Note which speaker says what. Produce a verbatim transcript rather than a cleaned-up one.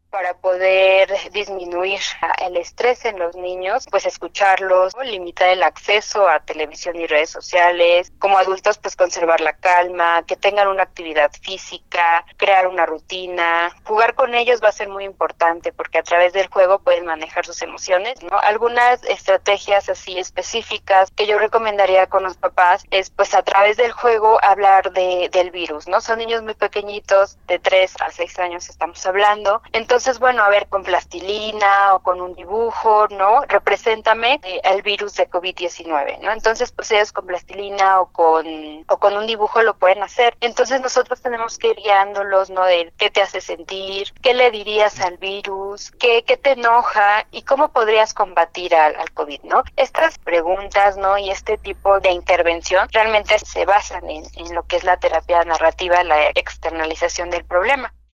Speaker 1: para poder disminuir el estrés en los niños, pues escucharlos, ¿no? Limitar el acceso a televisión y redes sociales. Como adultos, pues conservar la calma, que tengan una actividad física, crear una rutina. Jugar con ellos va a ser muy importante porque a través del juego pueden manejar sus emociones, ¿no? Algunas estrategias así específicas que yo recomendaría con los papás es, pues a través del juego hablar de, del virus, ¿no? Son niños muy pequeñitos, de tres a seis años estamos hablando. Entonces, bueno, a ver, con plastilina o con un dibujo, ¿no? Represéntame eh, el virus de covid diecinueve, ¿no? Entonces, pues ellos con plastilina o con, o con un dibujo lo pueden hacer. Entonces, nosotros tenemos que ir guiándolos, ¿no? De qué te hace sentir, qué le dirías al virus, qué, qué te enoja y cómo podrías combatir al, al COVID, ¿no? Estas preguntas, ¿no? Y este tipo de intervención realmente se basan en, en lo que es la terapia narrativa, la externalización del problema.